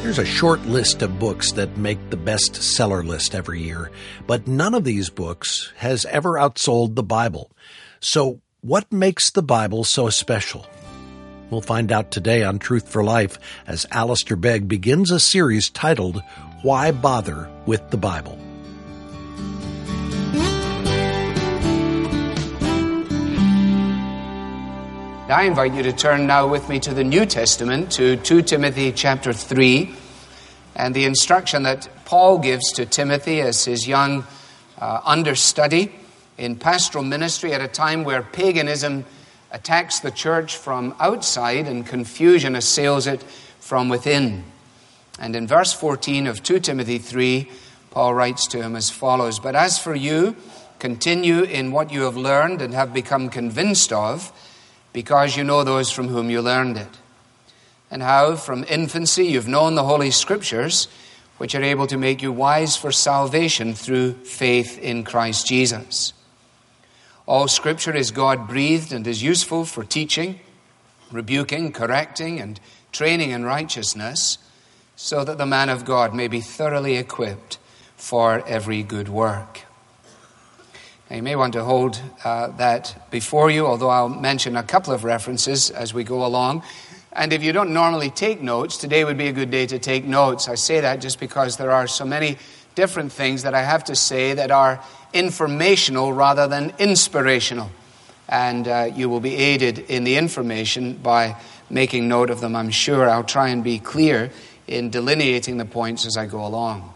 There's a short list of books that make the bestseller list every year, but none of these books has ever outsold the Bible. So what makes the Bible so special? We'll find out today on Truth for Life as Alistair Begg begins a series titled, Why Bother with the Bible? I invite you to turn now with me to the New Testament, to 2 Timothy chapter 3, and the instruction that Paul gives to Timothy as his young understudy in pastoral ministry at a time where paganism attacks the church from outside and confusion assails it from within. And in verse 14 of 2 Timothy 3, Paul writes to him as follows, "But as for you, continue in what you have learned and have become convinced of, because you know those from whom you learned it, and how from infancy you've known the Holy Scriptures, which are able to make you wise for salvation through faith in Christ Jesus. All Scripture is God-breathed and is useful for teaching, rebuking, correcting, and training in righteousness, so that the man of God may be thoroughly equipped for every good work." Now, you may want to hold that before you, although I'll mention a couple of references as we go along. And if you don't normally take notes, today would be a good day to take notes. I say that just because there are so many different things that I have to say that are informational rather than inspirational. And you will be aided in the information by making note of them, I'm sure. I'll try and be clear in delineating the points as I go along.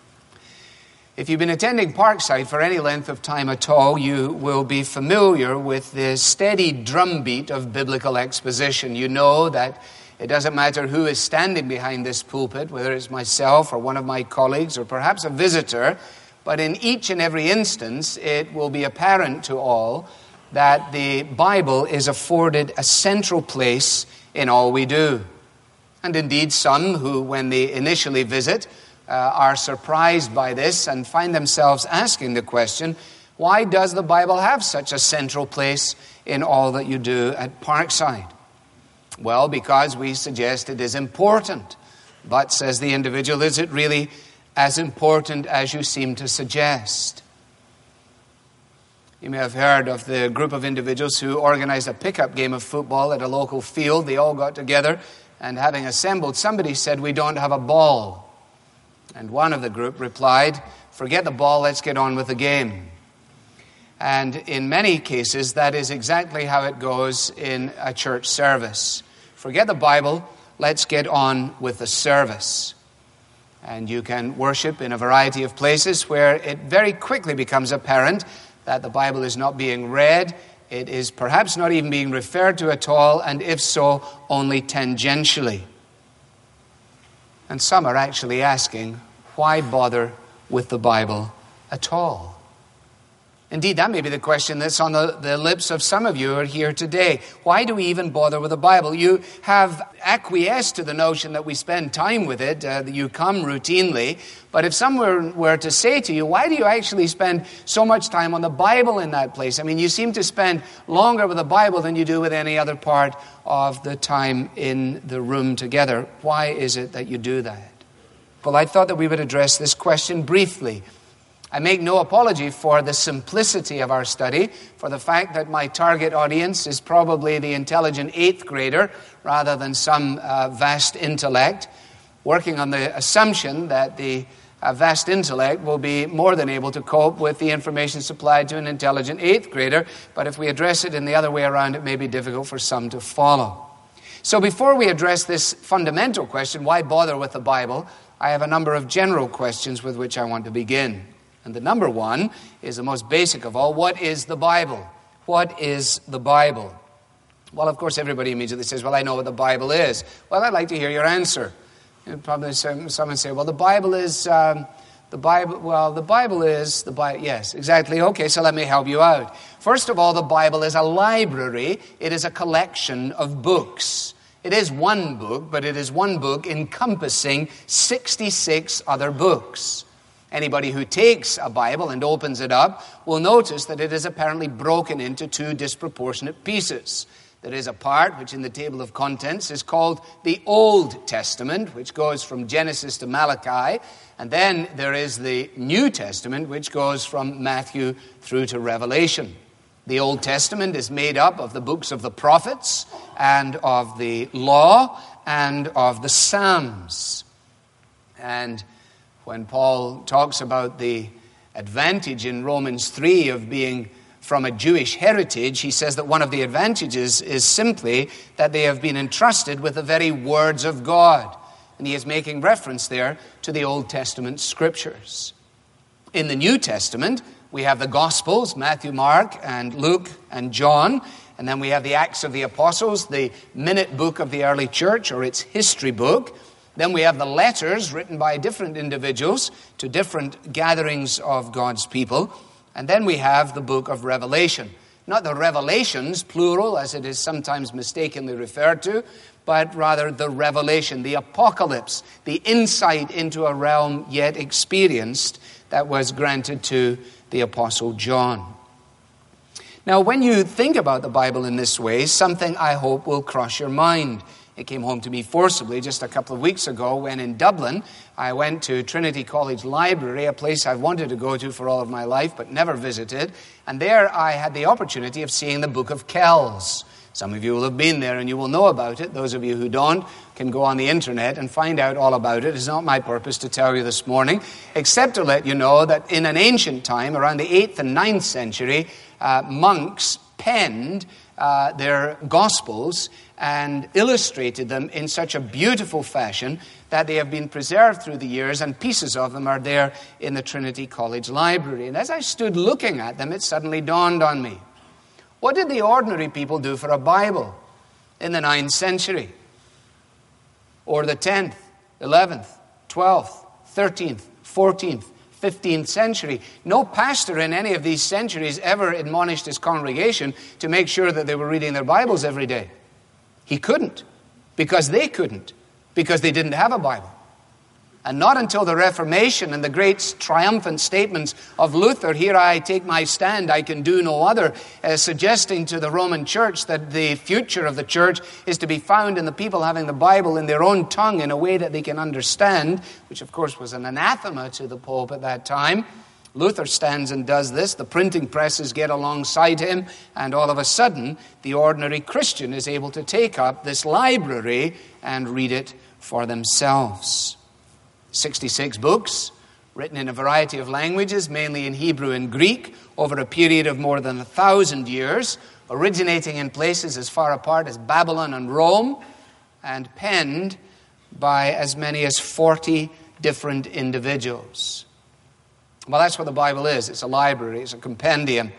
If you've been attending Parkside for any length of time at all, you will be familiar with the steady drumbeat of biblical exposition. You know that it doesn't matter who is standing behind this pulpit, whether it's myself or one of my colleagues or perhaps a visitor, but in each and every instance, it will be apparent to all that the Bible is afforded a central place in all we do. And indeed, some who, when they initially visit, are surprised by this and find themselves asking the question, why does the Bible have such a central place in all that you do at Parkside? Well, because we suggest it is important. But, says the individual, is it really as important as you seem to suggest? You may have heard of the group of individuals who organized a pickup game of football at a local field. They all got together, and having assembled, somebody said, "We don't have a ball." And one of the group replied, "Forget the ball, let's get on with the game." And in many cases, that is exactly how it goes in a church service. Forget the Bible, let's get on with the service. And you can worship in a variety of places where it very quickly becomes apparent that the Bible is not being read, it is perhaps not even being referred to at all, and if so, only tangentially. And some are actually asking, why bother with the Bible at all? Indeed, that may be the question that's on the lips of some of you who are here today. Why do we even bother with the Bible? You have acquiesced to the notion that we spend time with it, that you come routinely. But if someone were to say to you, why do you actually spend so much time on the Bible in that place? I mean, you seem to spend longer with the Bible than you do with any other part of the time in the room together. Why is it that you do that? Well, I thought that we would address this question briefly. I make no apology for the simplicity of our study, for the fact that my target audience is probably the intelligent 8th grader rather than some vast intellect, working on the assumption that the vast intellect will be more than able to cope with the information supplied to an intelligent 8th grader. But if we address it in the other way around, it may be difficult for some to follow. So before we address this fundamental question, why bother with the Bible, I have a number of general questions with which I want to begin. And the number one is the most basic of all. What is the Bible? What is the Bible? Well, of course, everybody immediately says, well, I know what the Bible is. Well, I'd like to hear your answer. Probably someone say, well, the Bible is, yes, exactly. Okay, so let me help you out. First of all, the Bible is a library. It is a collection of books. It is one book, but it is one book encompassing 66 other books. Anybody who takes a Bible and opens it up will notice that it is apparently broken into two disproportionate pieces. There is a part which in the table of contents is called the Old Testament, which goes from Genesis to Malachi. And then there is the New Testament, which goes from Matthew through to Revelation. The Old Testament is made up of the books of the prophets and of the law and of the Psalms. And when Paul talks about the advantage in Romans 3 of being from a Jewish heritage, he says that one of the advantages is simply that they have been entrusted with the very words of God. And he is making reference there to the Old Testament scriptures. In the New Testament, we have the Gospels, Matthew, Mark, and Luke, and John. And then we have the Acts of the Apostles, the minute book of the early church, or its history book. Then we have the letters written by different individuals to different gatherings of God's people. And then we have the book of Revelation. Not the revelations, plural, as it is sometimes mistakenly referred to, but rather the revelation, the apocalypse, the insight into a realm yet experienced that was granted to the Apostle John. Now, when you think about the Bible in this way, something I hope will cross your mind. It came home to me forcibly just a couple of weeks ago when in Dublin I went to Trinity College Library, a place I've wanted to go to for all of my life but never visited. And there I had the opportunity of seeing the Book of Kells. Some of you will have been there and you will know about it. Those of you who don't can go on the internet and find out all about it. It's not my purpose to tell you this morning, except to let you know that in an ancient time, around the 8th and 9th century, monks penned their Gospels and illustrated them in such a beautiful fashion that they have been preserved through the years, and pieces of them are there in the Trinity College Library. And as I stood looking at them, it suddenly dawned on me. What did the ordinary people do for a Bible in the 9th century? Or the 10th, 11th, 12th, 13th, 14th, 15th century? No pastor in any of these centuries ever admonished his congregation to make sure that they were reading their Bibles every day. He couldn't, because they couldn't, because they didn't have a Bible. And not until the Reformation and the great triumphant statements of Luther, "Here I take my stand, I can do no other," suggesting to the Roman Church that the future of the church is to be found in the people having the Bible in their own tongue in a way that they can understand, which of course was an anathema to the Pope at that time. Luther stands and does this. The printing presses get alongside him, and all of a sudden, the ordinary Christian is able to take up this library and read it for themselves. 66 books, written in a variety of languages, mainly in Hebrew and Greek, over a period of more than 1,000 years, originating in places as far apart as Babylon and Rome, and penned by as many as 40 different individuals. Well, that's what the Bible is. It's a library. It's a compendium.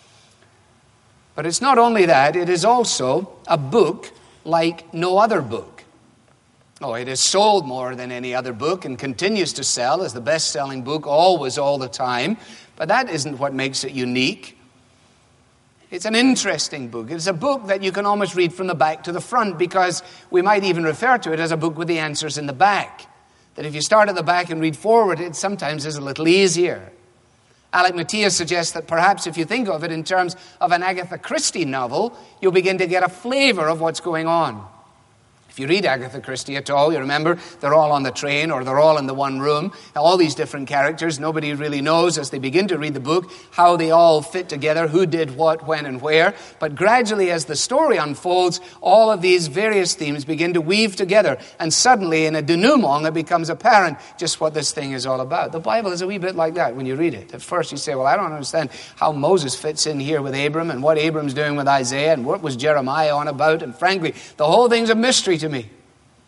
But it's not only that. It is also a book like no other book. Oh, it is sold more than any other book and continues to sell as the best-selling book always, all the time. But that isn't what makes it unique. It's an interesting book. It's a book that you can almost read from the back to the front, because we might even refer to it as a book with the answers in the back. That if you start at the back and read forward, it sometimes is a little easier. Alec Matthias suggests that perhaps if you think of it in terms of an Agatha Christie novel, you'll begin to get a flavor of what's going on. If you read Agatha Christie at all, you remember they're all on the train or they're all in the one room. All these different characters, nobody really knows as they begin to read the book how they all fit together, who did what, when, and where. But gradually as the story unfolds, all of these various themes begin to weave together. And suddenly in a denouement, it becomes apparent just what this thing is all about. The Bible is a wee bit like that when you read it. At first you say, well, I don't understand how Moses fits in here with Abram and what Abram's doing with Isaiah and what was Jeremiah on about. And frankly, the whole thing's a mystery to me.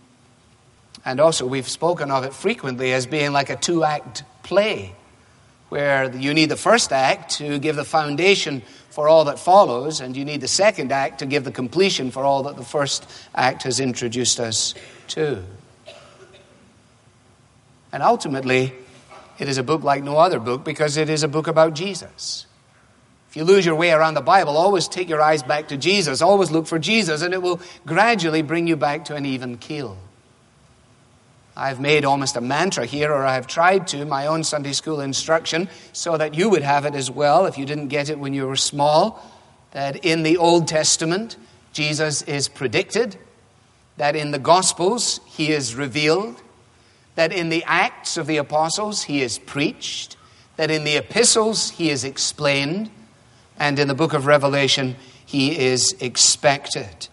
And also we've spoken of it frequently as being like a 2-act play, where you need the first act to give the foundation for all that follows, and you need the second act to give the completion for all that the first act has introduced us to. And ultimately, it is a book like no other book because it is a book about Jesus. If you lose your way around the Bible, always take your eyes back to Jesus. Always look for Jesus, and it will gradually bring you back to an even keel. I've made almost a mantra here, or I've tried to, my own Sunday school instruction, so that you would have it as well if you didn't get it when you were small, that in the Old Testament Jesus is predicted, that in the Gospels he is revealed, that in the Acts of the Apostles he is preached, that in the epistles he is explained, and in the book of Revelation he is expected.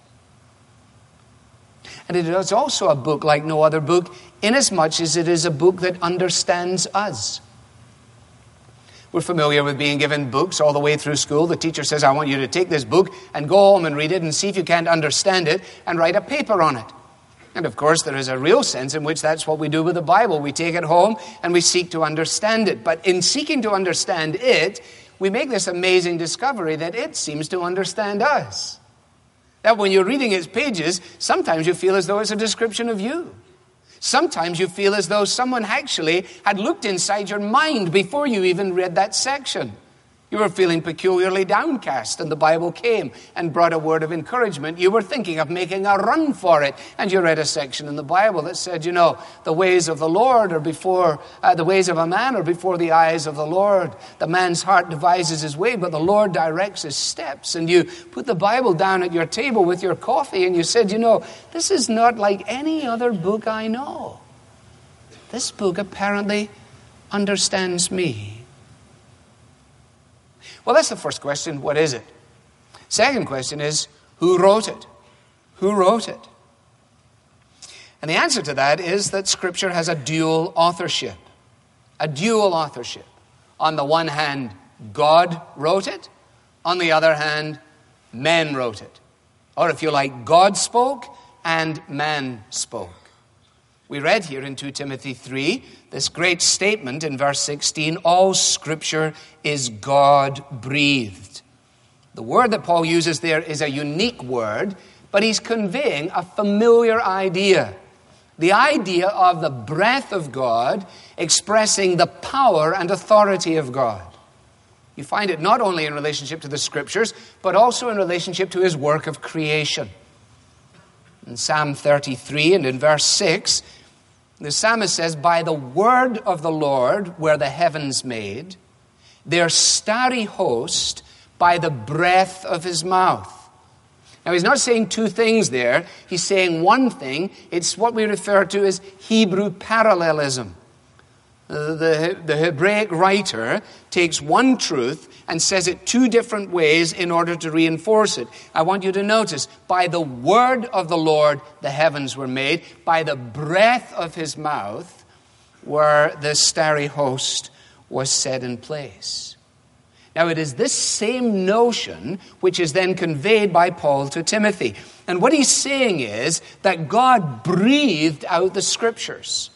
And it is also a book like no other book, inasmuch as it is a book that understands us. We're familiar with being given books all the way through school. The teacher says, I want you to take this book and go home and read it and see if you can't understand it and write a paper on it. And of course, there is a real sense in which that's what we do with the Bible. We take it home and we seek to understand it. But in seeking to understand it, we make this amazing discovery that it seems to understand us. That when you're reading its pages, sometimes you feel as though it's a description of you. Sometimes you feel as though someone actually had looked inside your mind before you even read that section. You were feeling peculiarly downcast, and the Bible came and brought a word of encouragement. You were thinking of making a run for it, and you read a section in the Bible that said, you know, the ways of the Lord are before, the ways of a man are before the eyes of the Lord. The man's heart devises his way, but the Lord directs his steps. And you put the Bible down at your table with your coffee, and you said, you know, this is not like any other book I know. This book apparently understands me. Well, that's the first question. What is it? Second question is, who wrote it? Who wrote it? And the answer to that is that Scripture has a dual authorship. A dual authorship. On the one hand, God wrote it. On the other hand, men wrote it. Or if you like, God spoke and man spoke. We read here in 2 Timothy 3, this great statement in verse 16, all Scripture is God-breathed. The word that Paul uses there is a unique word, but he's conveying a familiar idea. The idea of the breath of God expressing the power and authority of God. You find it not only in relationship to the Scriptures, but also in relationship to his work of creation. In Psalm 33 and in verse 6, the psalmist says, by the word of the Lord were the heavens made, their starry host by the breath of his mouth. Now he's not saying two things there. He's saying one thing. It's what we refer to as Hebrew parallelism. The Hebraic writer takes one truth and says it two different ways in order to reinforce it. I want you to notice, by the word of the Lord the heavens were made, by the breath of his mouth where the starry host was set in place. Now it is this same notion which is then conveyed by Paul to Timothy. And what he's saying is that God breathed out the Scriptures.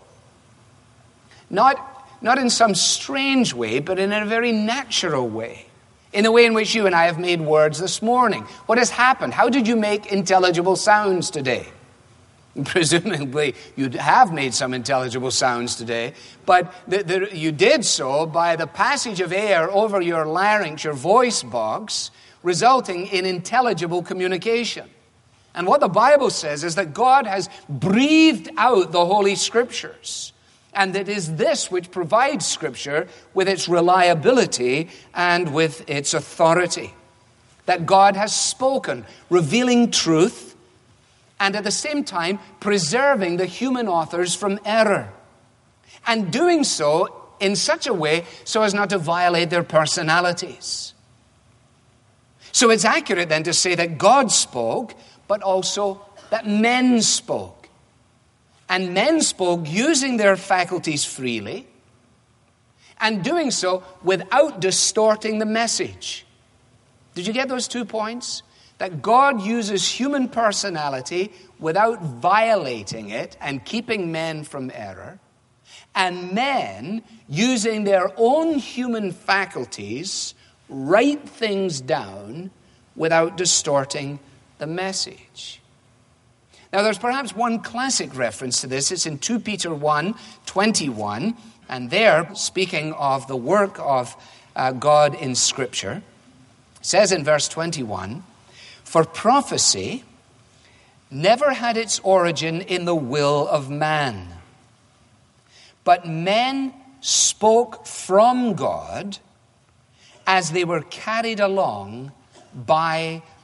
Not in some strange way, but in a very natural way. In the way in which you and I have made words this morning. What has happened? How did you make intelligible sounds today? Presumably, you have made some intelligible sounds today, but you did so by the passage of air over your larynx, your voice box, resulting in intelligible communication. And what the Bible says is that God has breathed out the Holy Scriptures. And it is this which provides Scripture with its reliability and with its authority. That God has spoken, revealing truth, and at the same time preserving the human authors from error. And doing so in such a way so as not to violate their personalities. So it's accurate then to say that God spoke, but also that men spoke. And men spoke using their faculties freely, and doing so without distorting the message. Did you get those 2 points? That God uses human personality without violating it and keeping men from error, and men, using their own human faculties, write things down without distorting the message. Now, there's perhaps one classic reference to this. It's in 2 Peter 1:21, and there, speaking of the work of God in Scripture, it says in verse 21, for prophecy never had its origin in the will of man, but men spoke from God as they were carried along by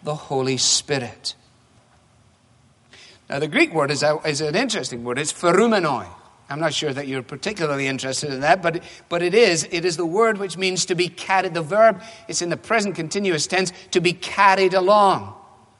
the Holy Spirit. Now, the Greek word is an interesting word. It's pherumenoi. I'm not sure that you're particularly interested in that, but it is the word which means to be carried. The verb, it's in the present continuous tense, to be carried along.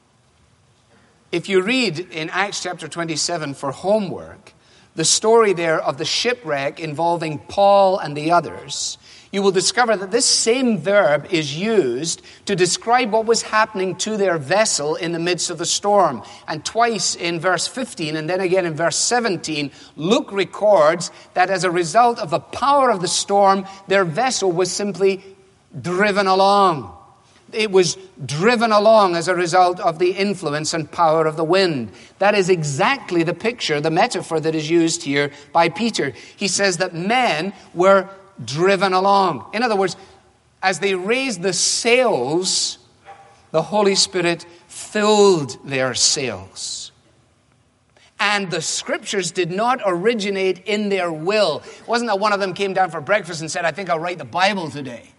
If you read in Acts chapter 27 for homework, the story there of the shipwreck involving Paul and the others, you will discover that this same verb is used to describe what was happening to their vessel in the midst of the storm. And twice in verse 15 and then again in verse 17, Luke records that as a result of the power of the storm, their vessel was simply driven along. It was driven along as a result of the influence and power of the wind. That is exactly the picture, the metaphor that is used here by Peter. He says that men were driven along. In other words, as they raised the sails, the Holy Spirit filled their sails. And the scriptures did not originate in their will. It wasn't that one of them came down for breakfast and said, I think I'll write the Bible today.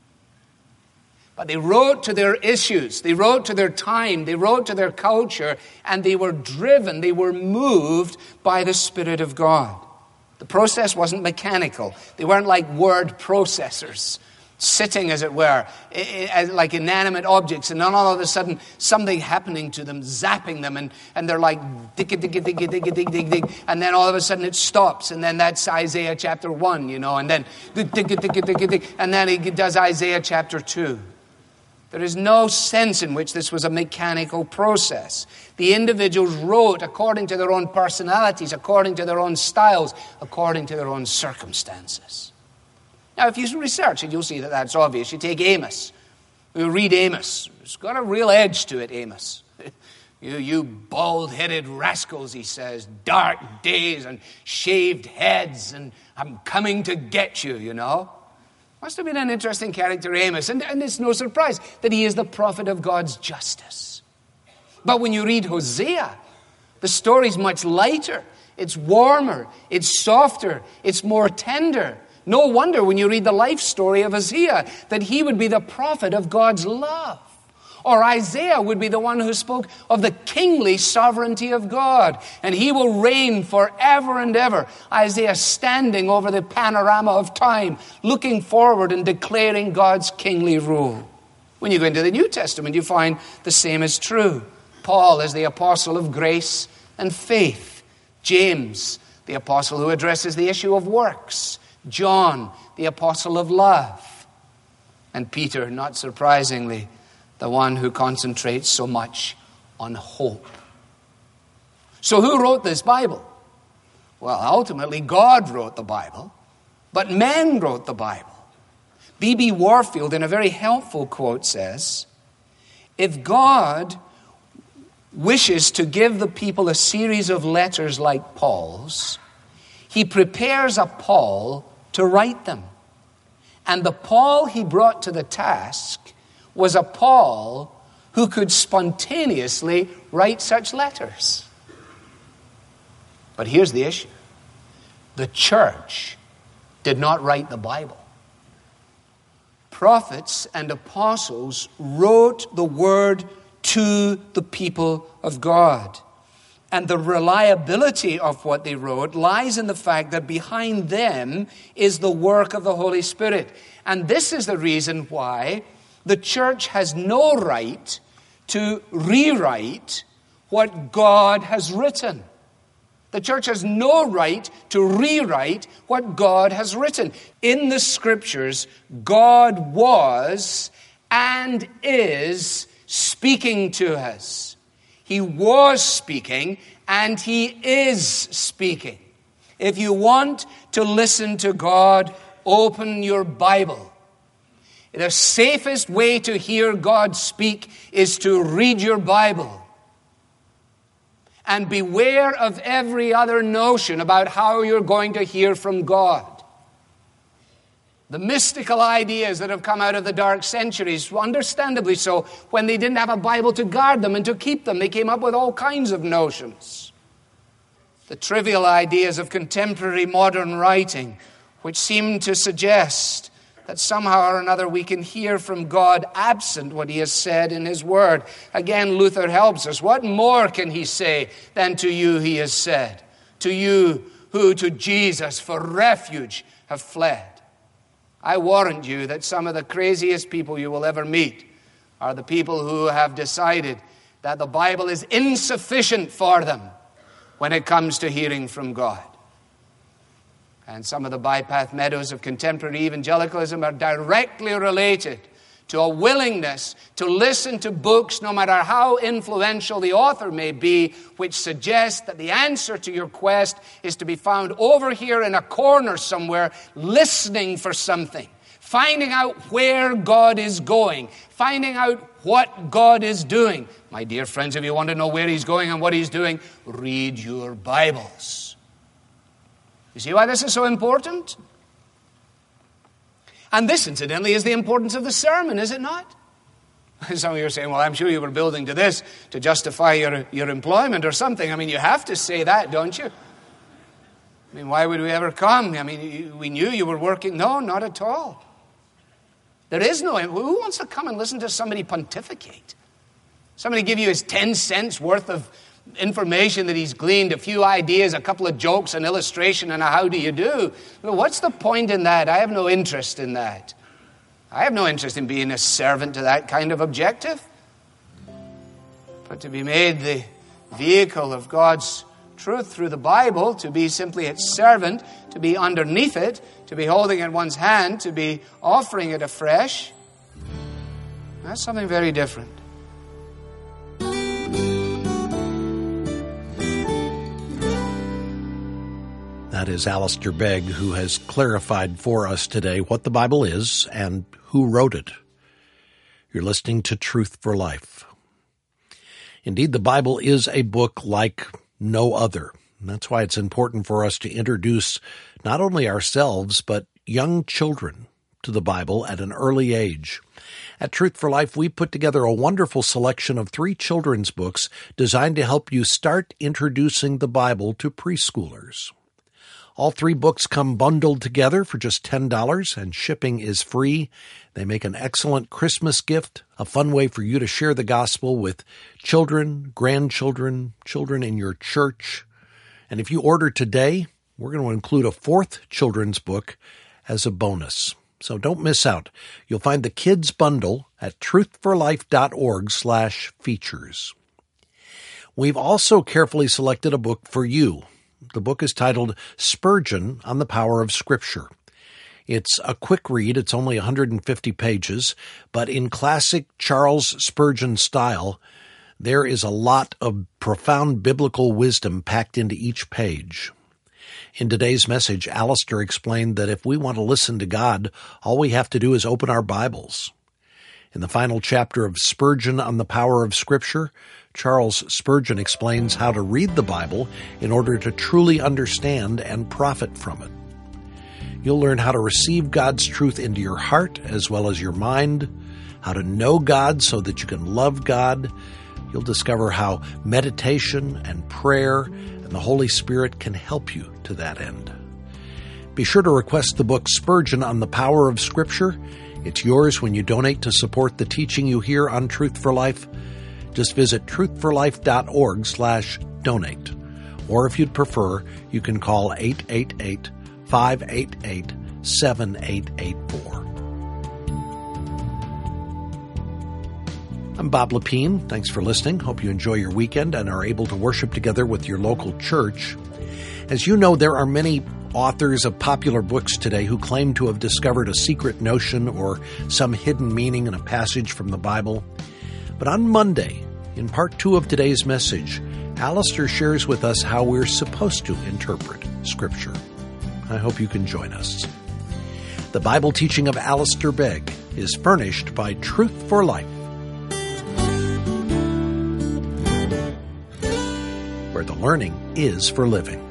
But they wrote to their issues, they wrote to their time, they wrote to their culture, and they were driven, they were moved by the Spirit of God. The process wasn't mechanical. They weren't like word processors, sitting, as it were, like inanimate objects, and then all of a sudden something happening to them, zapping them, and they're like, dig, and then all of a sudden it stops, and then that's Isaiah chapter 1, and then and then he does Isaiah chapter 2. There is no sense in which this was a mechanical process. The individuals wrote according to their own personalities, according to their own styles, according to their own circumstances. Now, if you research it, you'll see that that's obvious. You take Amos. You read Amos. It's got a real edge to it, Amos. You bald-headed rascals, he says, dark days and shaved heads, and I'm coming to get you, Must have been an interesting character, Amos. And it's no surprise that he is the prophet of God's justice. But when you read Hosea, the story's much lighter. It's warmer. It's softer. It's more tender. No wonder when you read the life story of Hosea that he would be the prophet of God's love. Or Isaiah would be the one who spoke of the kingly sovereignty of God. And he will reign forever and ever. Isaiah standing over the panorama of time, looking forward and declaring God's kingly rule. When you go into the New Testament, you find the same is true. Paul is the apostle of grace and faith. James, the apostle who addresses the issue of works. John, the apostle of love. And Peter, not surprisingly, the one who concentrates so much on hope. So who wrote this Bible? Well, ultimately, God wrote the Bible, but men wrote the Bible. B.B. Warfield, in a very helpful quote, says, if God wishes to give the people a series of letters like Paul's, he prepares a Paul to write them. And the Paul he brought to the task was a Paul who could spontaneously write such letters. But here's the issue. The church did not write the Bible. Prophets and apostles wrote the word to the people of God. And the reliability of what they wrote lies in the fact that behind them is the work of the Holy Spirit. And this is the reason why the church has no right to rewrite what God has written. The church has no right to rewrite what God has written. In the scriptures, God was and is speaking to us. He was speaking and he is speaking. If you want to listen to God, open your Bible. The safest way to hear God speak is to read your Bible. And beware of every other notion about how you're going to hear from God. The mystical ideas that have come out of the dark centuries, understandably so, when they didn't have a Bible to guard them and to keep them, they came up with all kinds of notions. The trivial ideas of contemporary modern writing, which seem to suggest that somehow or another we can hear from God absent what he has said in his word. Again, Luther helps us. What more can he say than to you he has said? To you who to Jesus for refuge have fled. I warrant you that some of the craziest people you will ever meet are the people who have decided that the Bible is insufficient for them when it comes to hearing from God. And some of the bypath meadows of contemporary evangelicalism are directly related to a willingness to listen to books, no matter how influential the author may be, which suggests that the answer to your quest is to be found over here in a corner somewhere, listening for something, finding out where God is going, finding out what God is doing. My dear friends, if you want to know where he's going and what he's doing, read your Bibles. You see why this is so important? And this, incidentally, is the importance of the sermon, is it not? Some of you are saying, well, I'm sure you were building to this to justify your employment or something. I mean, you have to say that, don't you? I mean, why would we ever come? I mean, we knew you were working. No, not at all. There is no... Who wants to come and listen to somebody pontificate? Somebody give you his 10 cents worth of information that he's gleaned, a few ideas, a couple of jokes, an illustration, and a how do you do. Well, what's the point in that? I have no interest in that. I have no interest in being a servant to that kind of objective. But to be made the vehicle of God's truth through the Bible, to be simply its servant, to be underneath it, to be holding it in one's hand, to be offering it afresh, that's something very different. That is Alistair Begg, who has clarified for us today what the Bible is and who wrote it. You're listening to Truth for Life. Indeed, the Bible is a book like no other. And that's why it's important for us to introduce not only ourselves, but young children to the Bible at an early age. At Truth for Life, we put together a wonderful selection of 3 children's books designed to help you start introducing the Bible to preschoolers. All 3 books come bundled together for just $10, and shipping is free. They make an excellent Christmas gift, a fun way for you to share the gospel with children, grandchildren, children in your church. And if you order today, we're going to include a 4th children's book as a bonus. So don't miss out. You'll find the kids bundle at truthforlife.org/features. We've also carefully selected a book for you. The book is titled Spurgeon on the Power of Scripture. It's a quick read. It's only 150 pages, but in classic Charles Spurgeon style, there is a lot of profound biblical wisdom packed into each page. In today's message, Alistair explained that if we want to listen to God, all we have to do is open our Bibles. In the final chapter of Spurgeon on the Power of Scripture, Charles Spurgeon explains how to read the Bible in order to truly understand and profit from it. You'll learn how to receive God's truth into your heart as well as your mind, how to know God so that you can love God. You'll discover how meditation and prayer and the Holy Spirit can help you to that end. Be sure to request the book Spurgeon on the Power of Scripture. It's yours when you donate to support the teaching you hear on Truth for Life. Just visit truthforlife.org/donate. Or if you'd prefer, you can call 888-588-7884. I'm Bob Lepine. Thanks for listening. Hope you enjoy your weekend and are able to worship together with your local church. As you know, there are many authors of popular books today who claim to have discovered a secret notion or some hidden meaning in a passage from the Bible. But on Monday, in part 2 of today's message, Alistair shares with us how we're supposed to interpret Scripture. I hope you can join us. The Bible teaching of Alistair Begg is furnished by Truth for Life, where the learning is for living.